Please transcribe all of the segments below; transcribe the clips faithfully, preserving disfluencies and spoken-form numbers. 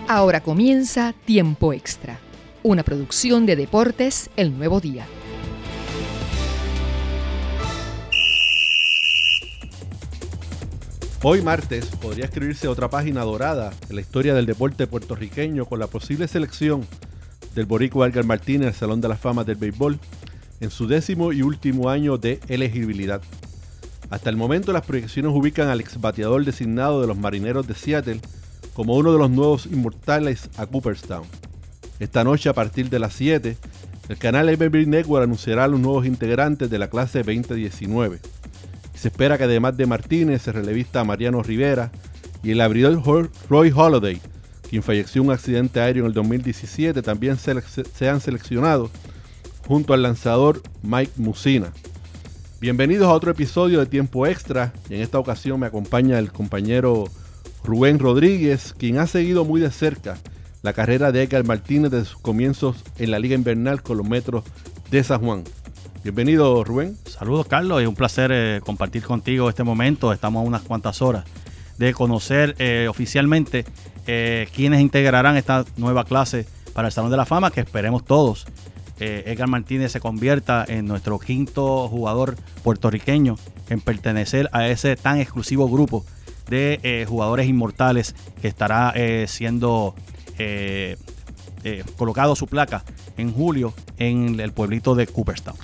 Ahora comienza Tiempo Extra, una producción de Deportes El Nuevo Día. Hoy martes podría escribirse otra página dorada en la historia del deporte puertorriqueño con la posible selección del boricua Edgar Martínez al Salón de la Fama del Béisbol en su décimo y último año de elegibilidad. Hasta el momento las proyecciones ubican al exbateador designado de los Marineros de Seattle como uno de los nuevos inmortales a Cooperstown. Esta noche a partir de las siete, el canal M L B Network anunciará a los nuevos integrantes de la clase veinte diecinueve. Se espera que además de Martínez, el relevista Mariano Rivera y el abridor Roy Halladay, quien falleció en un accidente aéreo en el dos mil diecisiete, también sean seleccionados junto al lanzador Mike Mussina. Bienvenidos a otro episodio de Tiempo Extra, y en esta ocasión me acompaña el compañero Rubén Rodríguez, quien ha seguido muy de cerca la carrera de Edgar Martínez desde sus comienzos en la Liga Invernal con los Metros de San Juan. Bienvenido, Rubén. Saludos, Carlos. Es un placer eh, compartir contigo este momento. Estamos a unas cuantas horas de conocer eh, oficialmente eh, quiénes integrarán esta nueva clase para el Salón de la Fama, que esperemos todos eh, Edgar Martínez se convierta en nuestro quinto jugador puertorriqueño en pertenecer a ese tan exclusivo grupo de eh, jugadores inmortales que estará eh, siendo eh, eh, colocado su placa en julio en el pueblito de Cooperstown.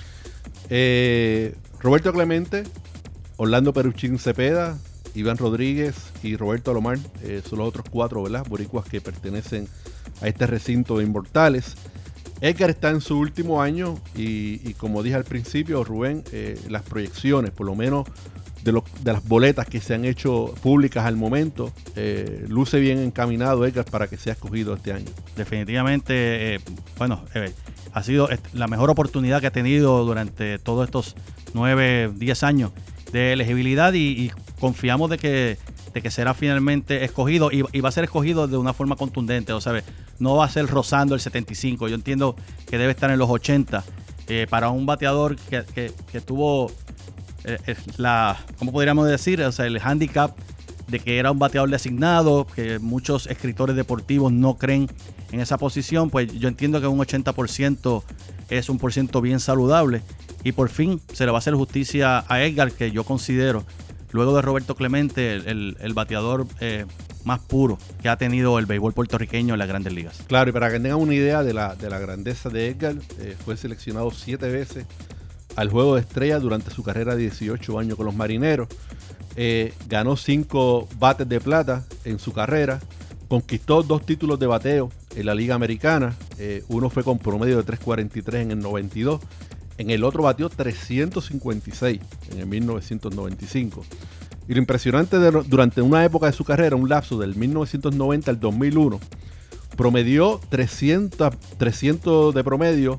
Eh, Roberto Clemente, Orlando Peruchín Cepeda, Iván Rodríguez y Roberto Alomar eh, son los otros cuatro, ¿verdad?, boricuas que pertenecen a este recinto de inmortales. Edgar está en su último año y, y como dije al principio, Rubén, eh, las proyecciones, por lo menos de, lo, de las boletas que se han hecho públicas al momento, eh, luce bien encaminado Edgar para que sea escogido este año. Definitivamente, eh, bueno, eh, ha sido la mejor oportunidad que ha tenido durante todos estos nueve, diez años de elegibilidad y, y confiamos de que, de que será finalmente escogido y, y va a ser escogido de una forma contundente, o sea, no va a ser rozando el setenta y cinco. Yo entiendo que debe estar en los ochenta eh, para un bateador que, que, que tuvo eh, la, ¿cómo podríamos decir? O sea, el handicap de que era un bateador designado, que muchos escritores deportivos no creen en esa posición. Pues yo entiendo que un ochenta por ciento es un por ciento bien saludable y por fin se le va a hacer justicia a Edgar, que yo considero, luego de Roberto Clemente, el, el, el bateador eh, más puro que ha tenido el béisbol puertorriqueño en las Grandes Ligas. Claro, y para que tengan una idea de la, de la grandeza de Edgar, eh, fue seleccionado siete veces al Juego de Estrellas durante su carrera de dieciocho años con los Marineros. Eh, ganó cinco bates de plata en su carrera, conquistó dos títulos de bateo en la Liga Americana, eh, uno fue con promedio de tres cuarenta y tres en el noventa y dos, en el otro batió trescientos cincuenta y seis en el mil novecientos noventa y cinco. Y lo impresionante de, durante una época de su carrera, un lapso del mil novecientos noventa al dos mil uno, promedió trescientos, trescientos de promedio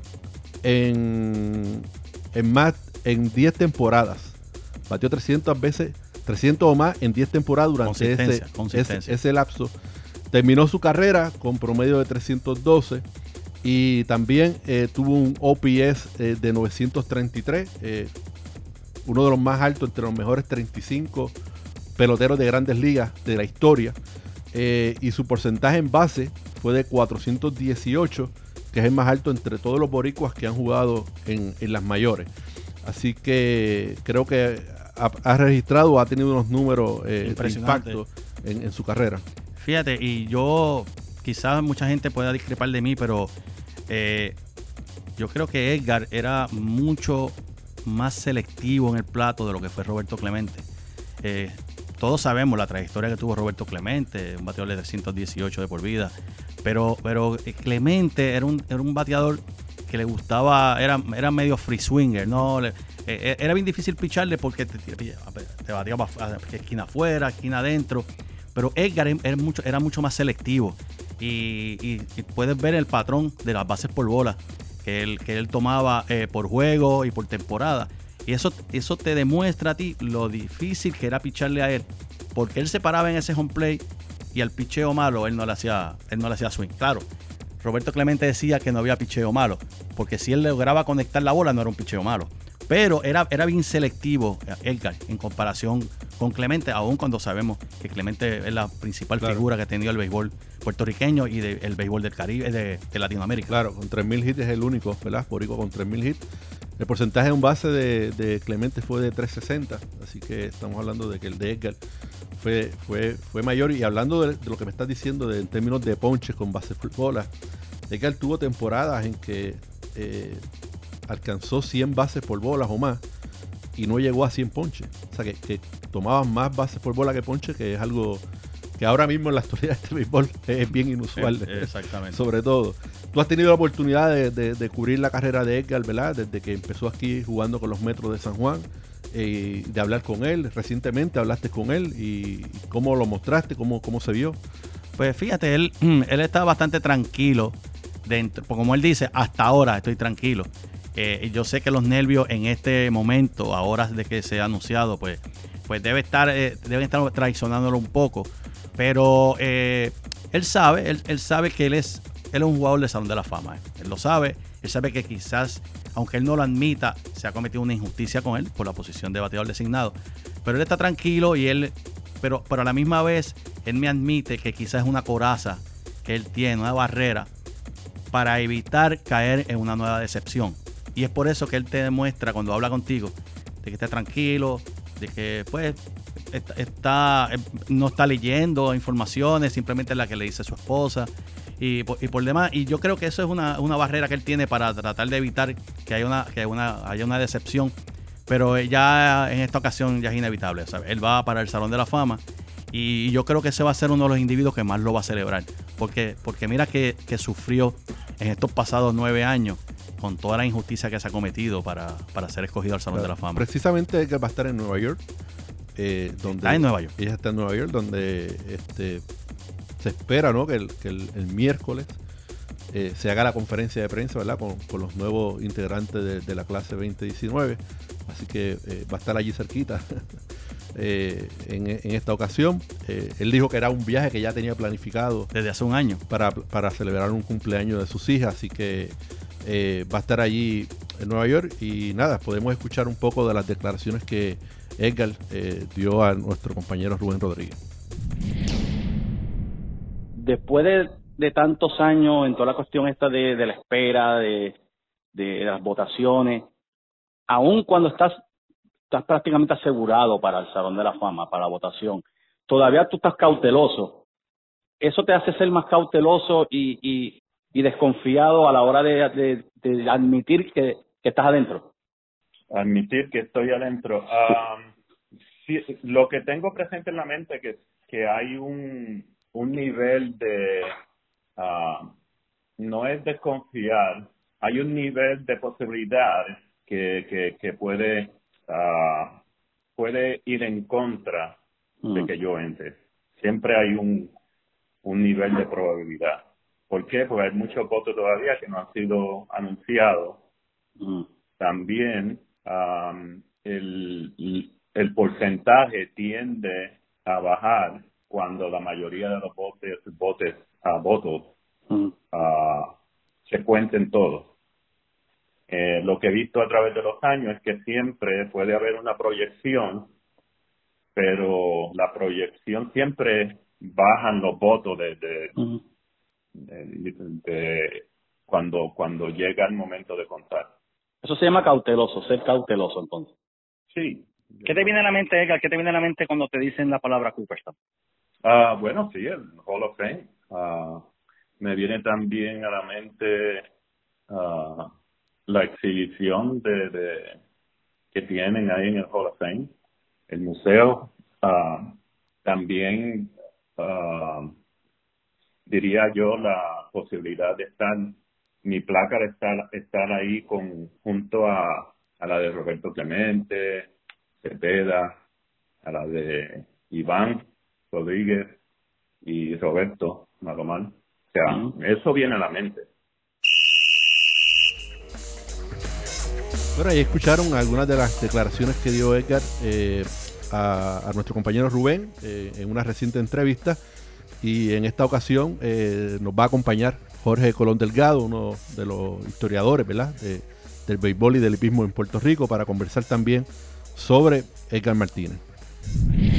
en, en más en diez temporadas. Batió trescientas veces, trescientos o más en diez temporadas durante consistencia, ese, consistencia. Ese, ese lapso. Terminó su carrera con promedio de trescientos doce y también eh, tuvo un O P S eh, de novecientos treinta y tres, eh, uno de los más altos entre los mejores treinta y cinco peloteros de Grandes Ligas de la historia, eh, y su porcentaje en base fue de cuatrocientos dieciocho, que es el más alto entre todos los boricuas que han jugado en, en las mayores. Así que creo que ha, ha registrado, ha tenido unos números eh, de impacto en, en su carrera. Fíjate, y yo, quizás mucha gente pueda discrepar de mí, pero eh, yo creo que Edgar era mucho más selectivo en el plato de lo que fue Roberto Clemente. Eh, todos sabemos la trayectoria que tuvo Roberto Clemente, un bateador de trescientos dieciocho de por vida, pero, pero Clemente era un, era un bateador que le gustaba, era, era medio free swinger, ¿no? Le, eh, era bien difícil picharle porque te, te, te batía para esquina afuera, esquina adentro, pero Edgar era mucho, era mucho más selectivo y, y, y puedes ver el patrón de las bases por bola que él, que él tomaba eh, por juego y por temporada. Y eso, eso te demuestra a ti lo difícil que era picharle a él, porque él se paraba en ese home plate y al picheo malo él no le hacía, él no le hacía swing. Claro, Roberto Clemente decía que no había picheo malo, porque si él lograba conectar la bola no era un picheo malo. Pero era, era bien selectivo Edgar en comparación con Clemente, aún cuando sabemos que Clemente es la principal claro. figura que ha tenido el béisbol puertorriqueño y de, el béisbol del Caribe, de, de Latinoamérica. Claro, con tres mil hits es el único, ¿verdad? Boricua con tres mil hits. El porcentaje de un base de, de Clemente fue de tres sesenta, así que estamos hablando de que el de Edgar fue, fue, fue mayor. Y hablando de, de lo que me estás diciendo de, en términos de ponches con bases por bolas, Edgar tuvo temporadas en que eh, alcanzó cien bases por bolas o más y no llegó a cien ponches. O sea, que, que tomaban más bases por bola que ponches, que es algo que ahora mismo en la actualidad de este béisbol es bien inusual. Exactamente. Sobre todo. Tú has tenido la oportunidad de, de, de cubrir la carrera de Edgar, ¿verdad? Desde que empezó aquí jugando con los Metros de San Juan, eh, de hablar con él. Recientemente hablaste con él y cómo lo mostraste, cómo, cómo se vio. Pues fíjate, él, él está bastante tranquilo dentro, como él dice, hasta ahora estoy tranquilo. Eh, yo sé que los nervios en este momento, a horas de que se ha anunciado, pues, pues debe estar, eh, deben estar traicionándolo un poco. Pero eh, él sabe, él, él sabe que él es, él es un jugador de Salón de la Fama. Eh. Él lo sabe, él sabe que quizás, aunque él no lo admita, se ha cometido una injusticia con él por la posición de bateador designado. Pero él está tranquilo y él, pero, pero a la misma vez, él me admite que quizás es una coraza que él tiene, una barrera, para evitar caer en una nueva decepción. Y es por eso que él te demuestra cuando habla contigo, de que esté tranquilo, de que pues está, está no está leyendo informaciones, simplemente la que le dice su esposa y, y por demás. Y yo creo que eso es una, una barrera que él tiene para tratar de evitar que haya una, que haya una, haya una decepción. Pero ya en esta ocasión ya es inevitable. O sea, él va para el Salón de la Fama y yo creo que ese va a ser uno de los individuos que más lo va a celebrar. Porque, porque mira que, que sufrió en estos pasados nueve años con toda la injusticia que se ha cometido para, para ser escogido al Salón claro, de la Fama. Precisamente que va a estar en Nueva York. Eh, donde está en Nueva York. Ella está en Nueva York, donde este, se espera, ¿no? que, el, que el, el miércoles eh, se haga la conferencia de prensa, ¿verdad? Con, con los nuevos integrantes de, de la clase veinte diecinueve. Así que eh, va a estar allí cerquita eh, en, en esta ocasión. Eh, él dijo que era un viaje que ya tenía planificado desde hace un año para, para celebrar un cumpleaños de sus hijas. Así que Eh, va a estar allí en Nueva York y nada, podemos escuchar un poco de las declaraciones que Edgar eh, dio a nuestro compañero Rubén Rodríguez. Después de, de tantos años en toda la cuestión esta de, de la espera, de, de las votaciones, aun cuando estás, estás prácticamente asegurado para el Salón de la Fama, para la votación, todavía tú estás cauteloso. Eso te hace ser más cauteloso y, y y desconfiado a la hora de, de, de admitir que, que estás adentro. Admitir que estoy adentro. Um, sí, lo que tengo presente en la mente es que, que hay un, un nivel de, uh, no es desconfiar, hay un nivel de posibilidades que, que, que puede, uh, puede ir en contra mm. de que yo entre. Siempre hay un, un nivel de probabilidad. ¿Por qué? Porque hay muchos votos todavía que no han sido anunciados. Mm. También um, el, el porcentaje tiende a bajar cuando la mayoría de los votos, votos, uh, votos mm. uh, se cuenten todos. Eh, lo que he visto a través de los años es que siempre puede haber una proyección, pero la proyección siempre bajan los votos de... de mm. De, de, de cuando cuando llega el momento de contar. Eso se llama cauteloso, ser cauteloso entonces. Sí. ¿Qué te viene a la mente, Edgar? ¿Qué te viene a la mente cuando te dicen la palabra Cooperstown? Uh, bueno, sí, el Hall of Fame. Uh, me viene también a la mente uh, la exhibición de, de que tienen ahí en el Hall of Fame, el museo. Uh, también uh, diría yo la posibilidad de estar, mi placa de estar, estar ahí con, junto a, a la de Roberto Clemente, Cepeda, a la de Iván Rodríguez y Roberto Malomán. O sea, uh-huh. Eso viene a la mente. Bueno, ahí escucharon algunas de las declaraciones que dio Edgar eh, a, a nuestro compañero Rubén eh, en una reciente entrevista. Y en esta ocasión eh, nos va a acompañar Jorge Colón Delgado, uno de los historiadores, ¿verdad?, de, del béisbol y del hipismo en Puerto Rico, para conversar también sobre Edgar Martínez.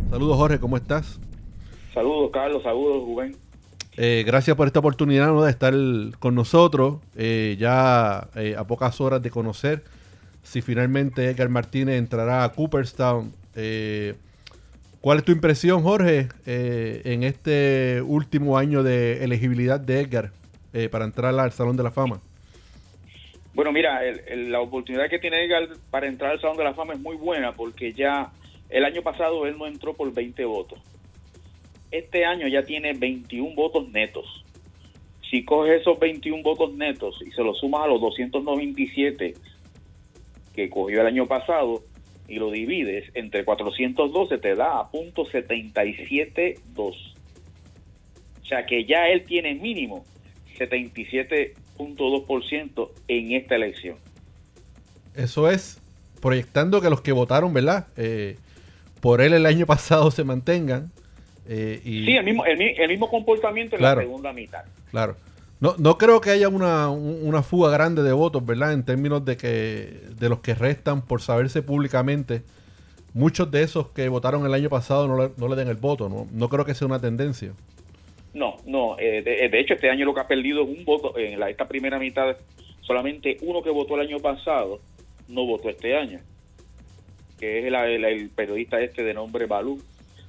Saludos, Jorge, ¿cómo estás? Saludos, Carlos, saludos, Rubén. Eh, gracias por esta oportunidad, ¿no?, de estar con nosotros, eh, ya eh, a pocas horas de conocer si finalmente Edgar Martínez entrará a Cooperstown. Eh, ¿Cuál es tu impresión, Jorge, eh, en este último año de elegibilidad de Edgar eh, para entrar al Salón de la Fama? Bueno, mira, el, el, la oportunidad que tiene Edgar para entrar al Salón de la Fama es muy buena porque ya el año pasado él no entró por veinte votos. Este año ya tiene veintiún votos netos. Si coges esos veintiún votos netos y se los sumas a los doscientos noventa y siete que cogió el año pasado y lo divides entre cuatrocientos doce, te da a punto setenta y siete dos. O sea que ya él tiene mínimo setenta y siete punto dos por ciento en esta elección. Eso es proyectando que los que votaron, ¿verdad?, eh, por él el año pasado se mantengan. Eh, y, sí, el mismo, el, el mismo comportamiento en claro, la segunda mitad. Claro. No, no creo que haya una, una fuga grande de votos, ¿verdad?, en términos de que de los que restan por saberse públicamente. Muchos de esos que votaron el año pasado no le, no le den el voto, ¿no? No creo que sea una tendencia. No, no. Eh, de, de hecho, este año lo que ha perdido es un voto. En la, esta primera mitad, solamente uno que votó el año pasado no votó este año, que es el, el, el periodista este de nombre Balú.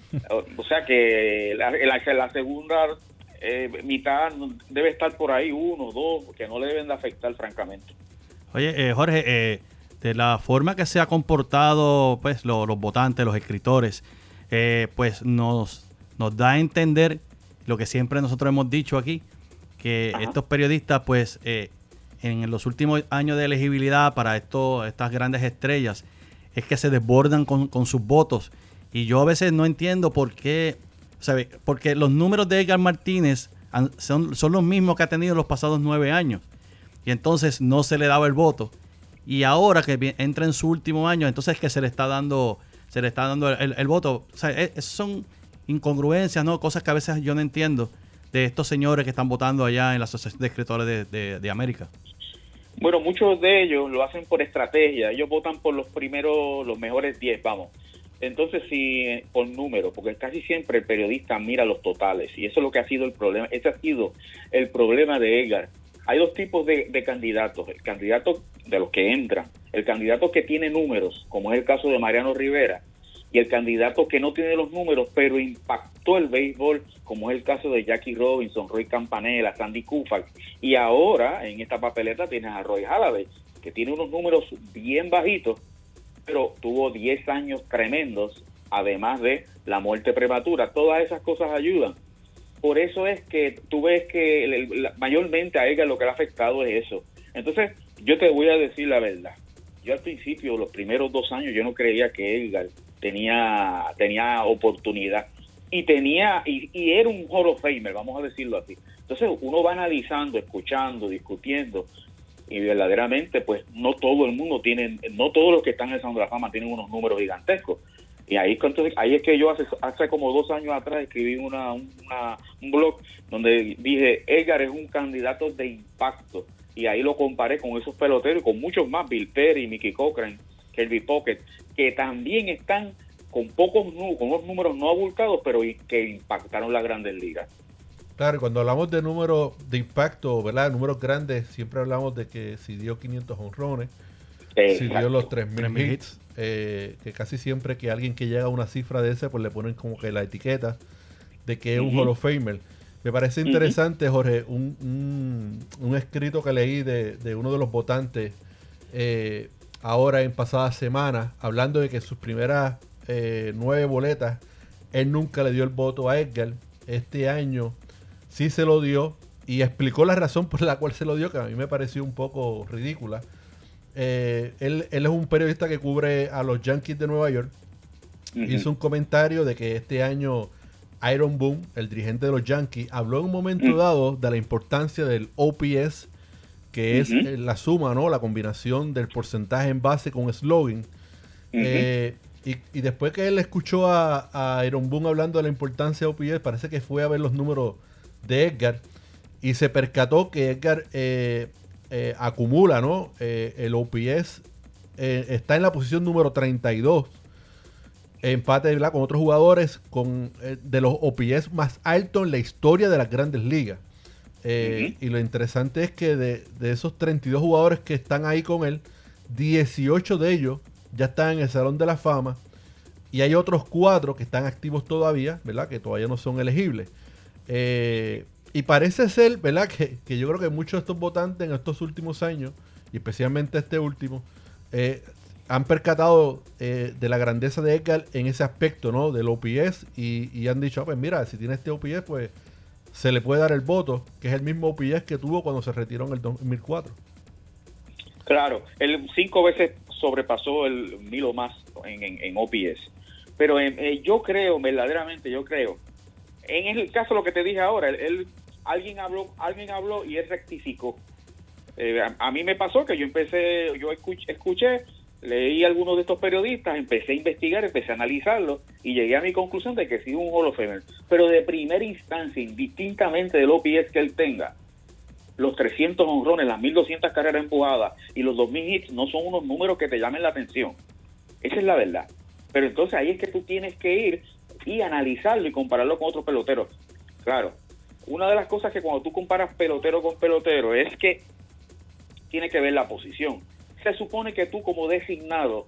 O sea que la, la, la segunda eh, mitad debe estar por ahí uno, dos, que no le deben de afectar, francamente. Oye, eh, Jorge, eh, de la forma que se ha comportado pues lo, los votantes, los escritores, eh, pues nos, nos da a entender lo que siempre nosotros hemos dicho aquí, que Ajá. estos periodistas pues eh, en los últimos años de elegibilidad para esto, estas grandes estrellas es que se desbordan con, con sus votos. Y yo a veces no entiendo por qué, ¿sabe? Porque los números de Edgar Martínez han, son, son los mismos que ha tenido los pasados nueve años. Y entonces no se le daba el voto. Y ahora que entra en su último año, entonces es que se le está dando, se le está dando el, el, el voto. O sea, es, son incongruencias, ¿no? Cosas que a veces yo no entiendo de estos señores que están votando allá en la Asociación de Escritores de, de, de América. Bueno, muchos de ellos lo hacen por estrategia. Ellos votan por los primeros, los mejores diez, vamos. Entonces, sí, por número, porque casi siempre el periodista mira los totales, y eso es lo que ha sido el problema. Ese ha sido el problema de Edgar. Hay dos tipos de, de candidatos. El candidato de los que entran, el candidato que tiene números, como es el caso de Mariano Rivera, y el candidato que no tiene los números, pero impactó el béisbol, como es el caso de Jackie Robinson, Roy Campanella, Sandy Koufax. Y ahora, en esta papeleta, tienes a Roy Halladay, que tiene unos números bien bajitos, pero tuvo diez años tremendos, además de la muerte prematura. Todas esas cosas ayudan. Por eso es que tú ves que el, el, mayormente a Edgar lo que le ha afectado es eso. Entonces, yo te voy a decir la verdad. Yo al principio, los primeros dos años, yo no creía que Edgar tenía, tenía oportunidad. Y tenía y, y era un Hall of Famer, vamos a decirlo así. Entonces, uno va analizando, escuchando, discutiendo, y verdaderamente pues no todo el mundo tiene, no todos los que están en el Salón de la Fama tienen unos números gigantescos. Y ahí, entonces, ahí es que yo hace, hace como dos años atrás escribí una, una un blog donde dije, Edgar es un candidato de impacto, y ahí lo comparé con esos peloteros, con muchos más, Bill Perry, Mickey Cochrane, Kirby Puckett, que también están con pocos con unos números no abultados, pero que impactaron las grandes ligas. Claro, cuando hablamos de números de impacto, ¿verdad? Números grandes, siempre hablamos de que si dio quinientos honrones, si dio los tres mil hits, eh, que casi siempre que alguien que llega a una cifra de ese, pues le ponen como que la etiqueta de que es uh-huh. un Hall of Famer. Me parece interesante, uh-huh. Jorge, un, un, un escrito que leí de, de uno de los votantes eh, ahora en pasadas semanas, hablando de que sus primeras eh, nueve boletas, él nunca le dio el voto a Edgar. Este año sí se lo dio y explicó la razón por la cual se lo dio, que a mí me pareció un poco ridícula. Eh, él, él es un periodista que cubre a los Yankees de Nueva York. Uh-huh. Hizo un comentario de que este año Aaron Boone, el dirigente de los Yankees, habló en un momento uh-huh. dado de la importancia del O P S, que uh-huh. es la suma, ¿no? La combinación del porcentaje en base con slogan. Uh-huh. Eh, y, y después que él escuchó a, a Aaron Boone hablando de la importancia de O P S, parece que fue a ver los números de Edgar y se percató que Edgar eh, eh, acumula, ¿no? Eh, el O P S eh, está en la posición número treinta y dos empate, ¿verdad?, con otros jugadores con eh, de los O P S más altos en la historia de las grandes ligas. Eh, uh-huh. Y lo interesante es que de, de esos treinta y dos jugadores que están ahí con él, dieciocho de ellos ya están en el Salón de la Fama y hay otros cuatro que están activos todavía, ¿verdad?, que todavía no son elegibles. Eh, y parece ser, ¿verdad?, que, que yo creo que muchos de estos votantes en estos últimos años, y especialmente este último, eh, han percatado eh, de la grandeza de Edgar en ese aspecto, ¿no?, del O P S, y, y han dicho, ah, pues mira, si tiene este O P S, pues se le puede dar el voto, que es el mismo O P S que tuvo cuando se retiró en el dos mil cuatro. Claro, él cinco veces sobrepasó el mil o más en, en, en O P S. Pero eh, yo creo, verdaderamente, yo creo, en el caso lo que te dije ahora, él, él alguien habló, alguien habló y él rectificó. Eh, a, a mí me pasó que yo empecé, yo escuché, escuché, leí a algunos de estos periodistas, empecé a investigar, empecé a analizarlo y llegué a mi conclusión de que sí un Hall of Famer. Pero de primera instancia, indistintamente del O P S que él tenga, los trescientos honrones, las mil doscientas carreras empujadas y los dos mil hits no son unos números que te llamen la atención. Esa es la verdad. Pero entonces ahí es que tú tienes que ir y analizarlo y compararlo con otros peloteros. Claro, una de las cosas que cuando tú comparas pelotero con pelotero es que tiene que ver la posición. Se supone que tú como designado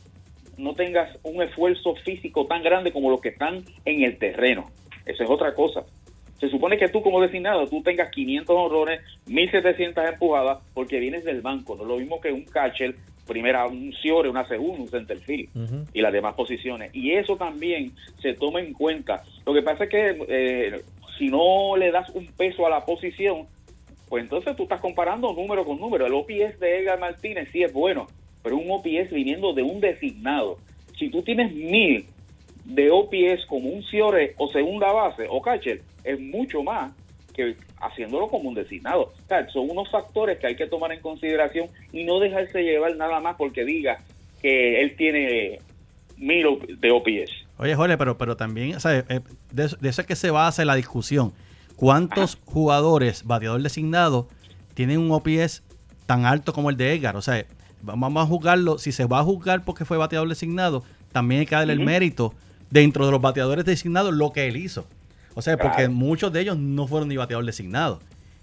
no tengas un esfuerzo físico tan grande como los que están en el terreno. Eso es otra cosa. Se supone que tú como designado, tú tengas quinientos honrones, mil setecientas empujadas, porque vienes del banco. No es lo mismo que un catcher, primera, un Ciore, una segunda, un centerfield, uh-huh, y las demás posiciones. Y eso también se toma en cuenta. Lo que pasa es que eh, si no le das un peso a la posición, pues entonces tú estás comparando número con número. El O P S de Edgar Martínez sí es bueno, pero un O P S viniendo de un designado. Si tú tienes mil de O P S como un Ciore o segunda base o catcher, es mucho más que haciéndolo como un designado. O sea, son unos factores que hay que tomar en consideración y no dejarse llevar nada más porque diga que él tiene mil de O P S. Oye, Jorge, pero, pero también, o sea, de, de eso es que se basa la discusión. ¿Cuántos Ajá. jugadores bateador designado tienen un O P S tan alto como el de Edgar? O sea, vamos a juzgarlo, si se va a juzgar porque fue bateador designado, también hay que darle uh-huh. el mérito dentro de los bateadores designados lo que él hizo. O sea, claro, porque muchos de ellos no fueron ni bateador designado.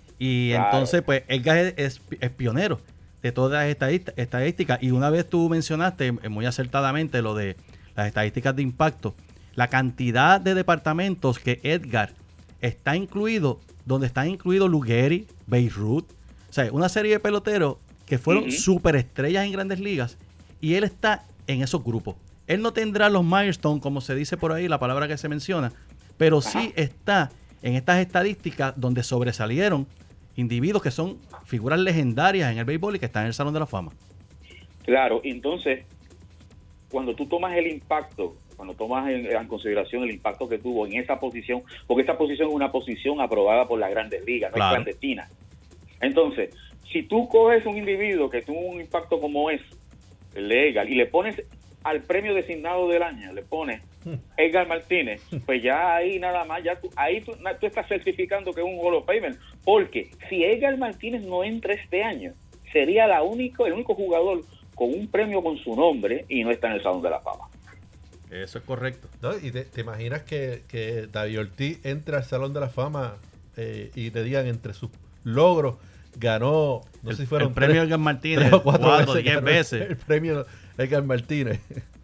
Y claro, entonces, pues, Edgar es, es, es pionero de todas las estadísticas. Y una vez tú mencionaste muy acertadamente lo de las estadísticas de impacto, la cantidad de departamentos que Edgar está incluido, donde están incluidos Lugheri, Babe Ruth, o sea, una serie de peloteros que fueron uh-huh. superestrellas en grandes ligas, y él está en esos grupos. Él no tendrá los milestones, como se dice por ahí, la palabra que se menciona, pero Ajá. sí está en estas estadísticas donde sobresalieron individuos que son figuras legendarias en el béisbol y que están en el Salón de la Fama. Claro, entonces, cuando tú tomas el impacto, cuando tomas en, en consideración el impacto que tuvo en esa posición, porque esa posición es una posición aprobada por las grandes ligas, no claro. es clandestina. Entonces, si tú coges un individuo que tuvo un impacto como es, legal, y le pones al premio designado del año, le pones Edgar Martínez, pues ya ahí nada más, ya tú, ahí tú, tú estás certificando que es un Hall of Famer, porque si Edgar Martínez no entra este año, sería la único, el único jugador con un premio con su nombre y no está en el Salón de la Fama. Eso es correcto. ¿No? ¿Y te, te imaginas que, que David Ortiz entra al Salón de la Fama eh, y te digan entre sus logros ganó, no el, sé si fueron el premio tres, Edgar Martínez tres o cuatro, cuatro, veces, diez veces. El premio Edgar Martínez.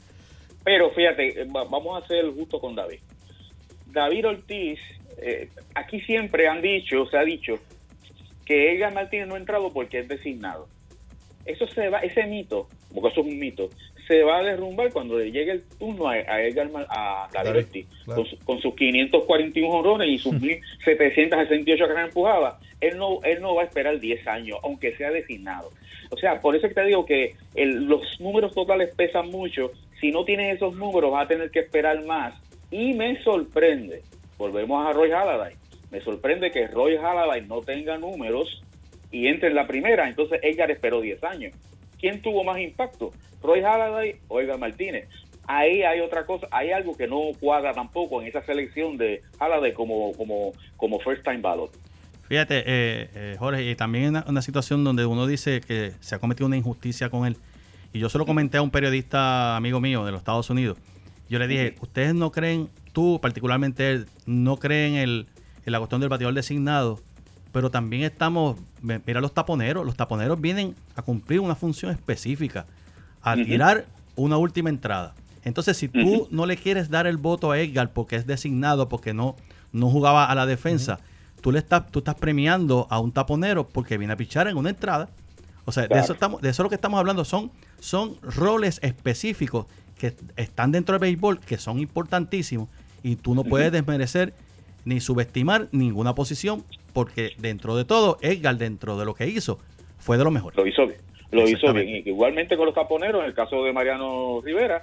Pero fíjate, vamos a ser justo con David. David Ortiz, eh, aquí siempre han dicho, se ha dicho, que Edgar Martínez no ha entrado porque es designado. Eso se va, ese mito, porque eso es un mito, se va a derrumbar cuando le llegue el turno a, a Edgar a David David, Ortiz, claro. con, su, con sus quinientos cuarenta y uno honrones y sus mil setecientas sesenta y ocho carreras empujadas. Él no, él no va a esperar diez años, aunque sea designado. O sea, por eso es que te digo que el, los números totales pesan mucho. Si no tienes esos números, vas a tener que esperar más. Y me sorprende, volvemos a Roy Halladay, me sorprende que Roy Halladay no tenga números y entre en la primera. Entonces Edgar esperó diez años. ¿Quién tuvo más impacto? ¿Roy Halladay o Edgar Martínez? Ahí hay otra cosa, hay algo que no cuadra tampoco en esa selección de Halladay como, como, como first time ballot. Fíjate, eh, eh, Jorge, y también una, una situación donde uno dice que se ha cometido una injusticia con él. Y yo se lo comenté a un periodista amigo mío de los Estados Unidos. Yo le dije, ustedes no creen, tú particularmente él, no creen el, en la cuestión del bateador designado, pero también estamos, mira los taponeros, los taponeros vienen a cumplir una función específica, a uh-huh. tirar una última entrada. Entonces, si tú uh-huh. no le quieres dar el voto a Edgar porque es designado, porque no, no jugaba a la defensa, uh-huh. tú le estás, tú estás premiando a un taponero porque viene a pichar en una entrada. O sea, claro. de eso estamos, de eso es lo que estamos hablando, son, son roles específicos que están dentro del béisbol, que son importantísimos, y tú no puedes desmerecer ni subestimar ninguna posición, porque dentro de todo, Edgar, dentro de lo que hizo, fue de lo mejor. Lo hizo bien, lo hizo bien. Y igualmente con los taponeros, en el caso de Mariano Rivera,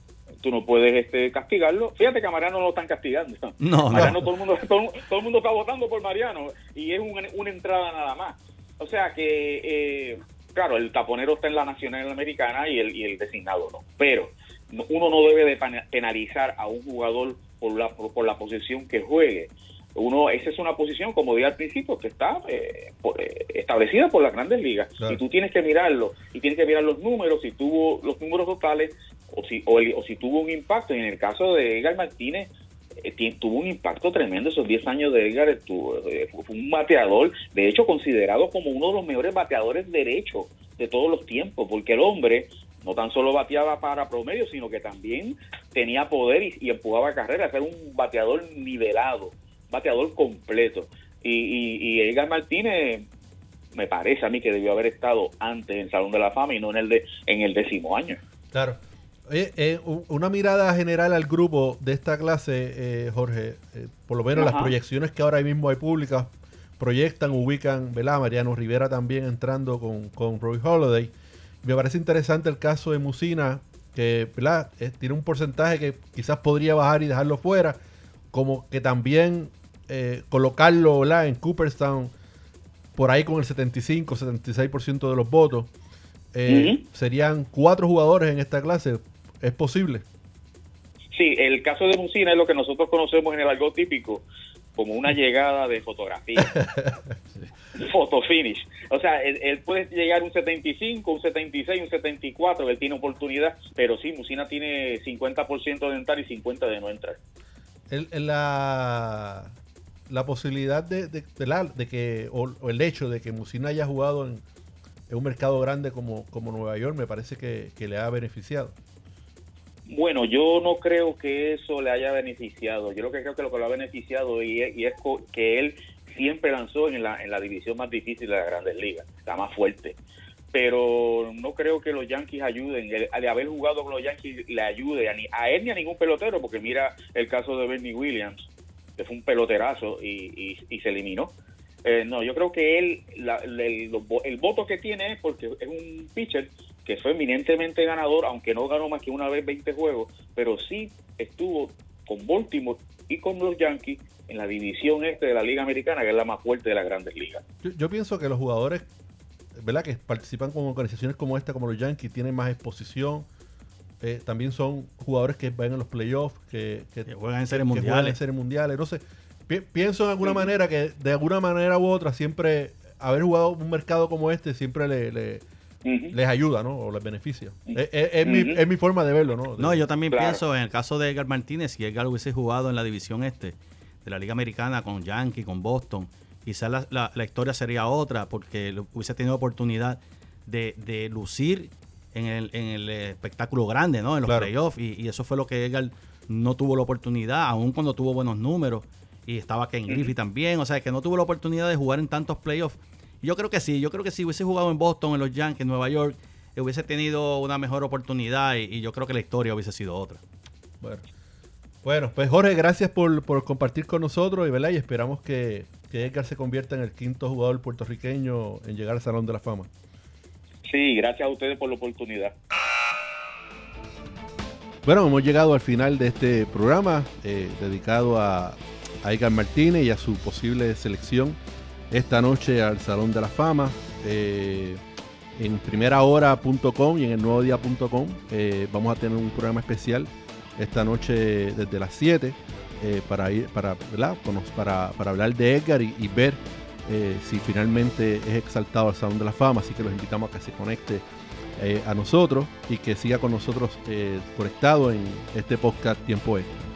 tú no puedes este castigarlo. Fíjate que a Mariano no lo están castigando. No, Mariano, no. Todo el mundo, todo, todo el mundo está votando por Mariano, y es una, una entrada nada más. O sea que, eh, claro, el taponero está en la Nacional Americana y el, y el designado no. Pero uno no debe de penalizar a un jugador por la por, por la posición que juegue. Uno, esa es una posición, como dije al principio, que está eh, por, eh, establecida por las Grandes Ligas. Claro. Y tú tienes que mirarlo, y tienes que mirar los números, si tuvo los números totales, o si o, el, o si tuvo un impacto. Y en el caso de Edgar Martínez, eh, t- tuvo un impacto tremendo. Esos diez años de Edgar, estuvo, eh, fue un bateador, de hecho considerado como uno de los mejores bateadores derechos de todos los tiempos, porque el hombre no tan solo bateaba para promedio, sino que también tenía poder y, y empujaba carreras. Era un bateador nivelado, bateador completo. Y, y, y Edgar Martínez, me parece a mí que debió haber estado antes en el Salón de la Fama y no en el de en el décimo año. Claro. Oye, eh, una mirada general al grupo de esta clase, eh, Jorge, eh, por lo menos Ajá. las proyecciones que ahora mismo hay públicas proyectan, ubican, ¿verdad? Mariano Rivera también entrando con, con Roy Halladay. Me parece interesante el caso de Mussina, que ¿verdad? Eh, tiene un porcentaje que quizás podría bajar y dejarlo fuera, como que también eh, colocarlo, ¿verdad? En Cooperstown por ahí con el setenta y cinco, setenta y seis por ciento de los votos. Eh, uh-huh. Serían cuatro jugadores en esta clase. ¿Es posible? Sí, el caso de Mussina es lo que nosotros conocemos en el argot típico como una llegada de fotografía. sí. Photo finish. O sea, él, él puede llegar un setenta y cinco, un setenta y seis, un setenta y cuatro, él tiene oportunidad, pero sí, Mussina tiene cincuenta por ciento de entrar y cincuenta por ciento de no entrar. El, el, la, la posibilidad de, de, de, la, de que, o, o el hecho de que Mussina haya jugado en, en un mercado grande como, como Nueva York, me parece que, que le ha beneficiado. Bueno, yo no creo que eso le haya beneficiado. Yo lo que creo que lo que lo ha beneficiado y es, y es que él siempre lanzó en la, en la división más difícil de las Grandes Ligas, la más fuerte. Pero no creo que los Yankees ayuden, el, de haber jugado con los Yankees le ayude a, ni, a él ni a ningún pelotero, porque mira el caso de Bernie Williams, que fue un peloterazo y, y, y se eliminó. Eh, no, yo creo que él, la, el, el, el voto que tiene es porque es un pitcher que fue eminentemente ganador, aunque no ganó más que una vez veinte juegos, pero sí estuvo con Baltimore y con los Yankees en la división este de la Liga Americana, que es la más fuerte de las Grandes Ligas. Yo, yo pienso que los jugadores, ¿verdad?, que participan con organizaciones como esta, como los Yankees, tienen más exposición. Eh, también son jugadores que van en los playoffs, que, que, que juegan en series que mundiales. Juegan en series mundiales. No sé, pi- pienso en alguna sí. manera que de alguna manera u otra siempre haber jugado un mercado como este siempre le, le uh-huh. les ayuda, ¿no? O les beneficia. Uh-huh. Es, es, es, uh-huh. mi, es mi forma de verlo, ¿no? De, no, yo también claro. pienso en el caso de Edgar Martínez, si Edgar hubiese jugado en la división este de la Liga Americana con Yankees, con Boston, quizás la, la, la historia sería otra, porque hubiese tenido oportunidad de, de lucir en el, en el espectáculo grande, ¿no? En los claro. playoffs, y, y eso fue lo que Edgar no tuvo la oportunidad, aun cuando tuvo buenos números, y estaba Ken Griffey uh-huh. también, o sea, que no tuvo la oportunidad de jugar en tantos playoffs. Yo creo que sí, yo creo que si hubiese jugado en Boston, en los Yankees, en Nueva York, hubiese tenido una mejor oportunidad, y, y yo creo que la historia hubiese sido otra. Bueno, bueno pues Jorge, gracias por, por compartir con nosotros, y, ¿verdad? y esperamos que, que Edgar se convierta en el quinto jugador puertorriqueño en llegar al Salón de la Fama. Sí, gracias a ustedes por la oportunidad. Bueno, hemos llegado al final de este programa eh, dedicado a, a Edgar Martínez y a su posible selección esta noche al Salón de la Fama. Eh, en primera hora punto com y en el nuevo día punto com eh, vamos a tener un programa especial esta noche desde las siete eh, para ir para, para, para hablar de Edgar y, y ver Eh, si finalmente es exaltado al Salón de la Fama, así que los invitamos a que se conecte eh, a nosotros y que siga con nosotros eh, conectado en este podcast Tiempo Extra.